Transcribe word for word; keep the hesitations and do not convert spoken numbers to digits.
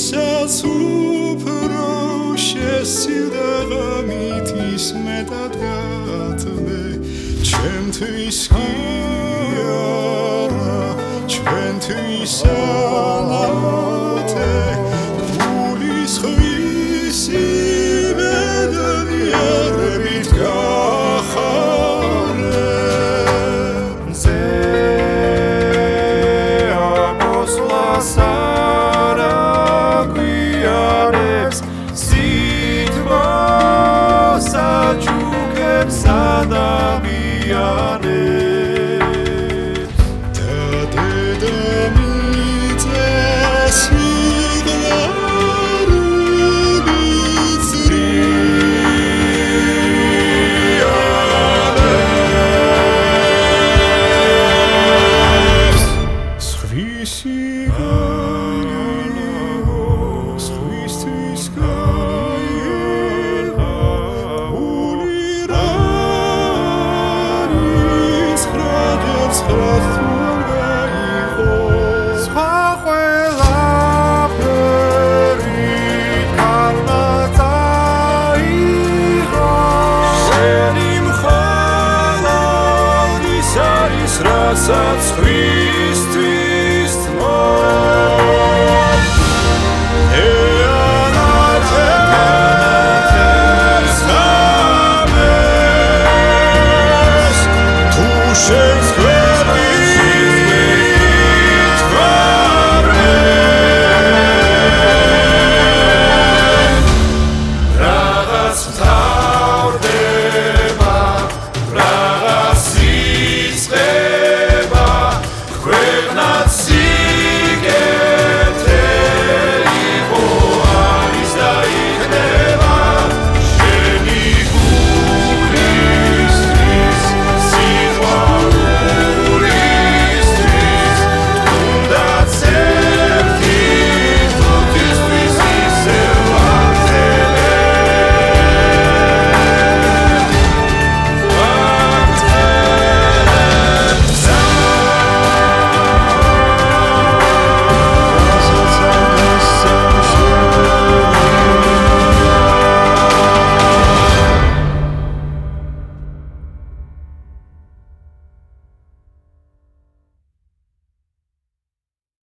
ვისაც უფრო შესცილდა ღამით ის მეტად გათბე ჩემთვის კი არა ჩვენთვის ალათე გულის ხვისი ბედნიერებით გახარე ზე აბოსლას არა გვიარებს სითბოს აჩუქებს ადაბიანებს და დედამიწას სიღნაღებით ზრიანებს სხვისი სხვისთვის გაიარა გული რა არის ხრადებს ხრას თუ არ გაიღო სხვა ყველაფერი კარმა წაიღო შენი მხალად ის არის რასაც ხვისთვის თმო